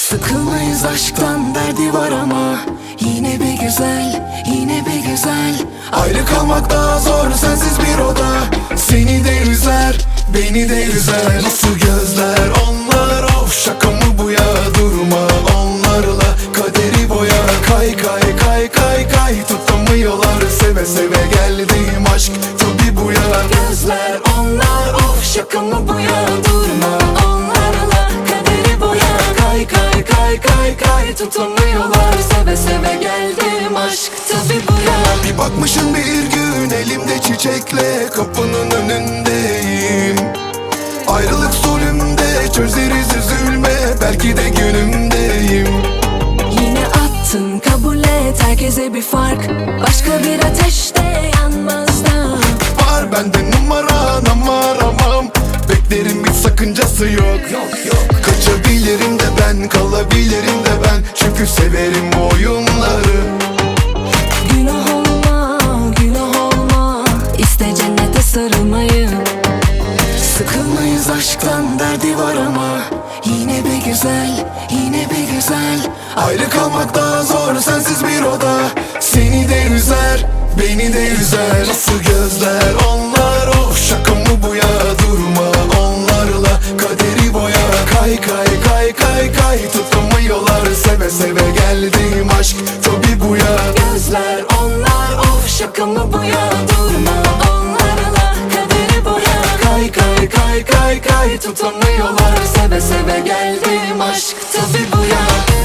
Sıkılmayız aşktan, derdi var ama yine bir güzel, yine bir güzel. Ayrı kalmak daha zor, sensiz bir oda. Seni de üzer, beni de üzer. Nasıl gözler onlar, of şaka mı bu ya? Durma onlarla, kaderi boya. Kay kay kay kay kay, tutamıyorlar. Seve seve geldiğim aşk tabi bu ya. Gözler onlar, of şaka mı bu ya? Durma onlarla, kaderi boya. Kay kay kay kay kay, tutamıyorlar. Seve seve geldim aşk tabi bu ya. Bir bakmışın bir gün, elimde çiçekle kapının önündeyim. Ayrılık zulümde, çözeriz üzülme, belki de günümdeyim. Yine attın, kabul et, herkese bir fark. Başka bir ateşte yanmaz da. Var bende numaran ama aramam. Beklerim, hiç sakıncası yok. Kaçabilirim de ben, kalabilirim de ben. Çünkü severim bu oyunları. Günah olma, günah olma, İste cennete sarılmayı. Sıkılmayız aşktan, derdi var ama yine bir güzel, yine bir güzel. Ayrı kalmak daha zor, sensiz bir oda. Seni de üzer, beni de üzer. Nasıl gözler onlar, of şaka mı bu ya? Durma onlarla, kaderi boya. Kay kay kay kay kay, tutamıyorlar. Seve seve geldiğim aşk tabi bu ya. Gözler onlar, of şaka mı bu ya? Durma onlarla, kaderi boya. Kay kay kay kay kay, tutamıyorlar. Seve seve geldim aşk tabi bu ya.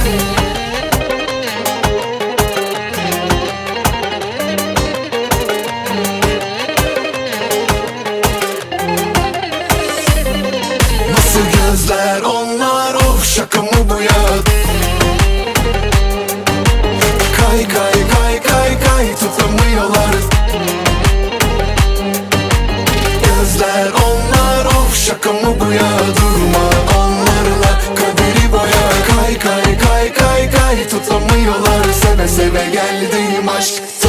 Nasıl gözler onlar, of şaka mı bu ya? Kay kay kay kay kay, tutamıyorlar. Gözler onlar, of şaka mı bu ya? Durma onlarla, kaderi boya. Kay kay kay kay kay, tutamıyorlar. Seve seve geldiğim aşk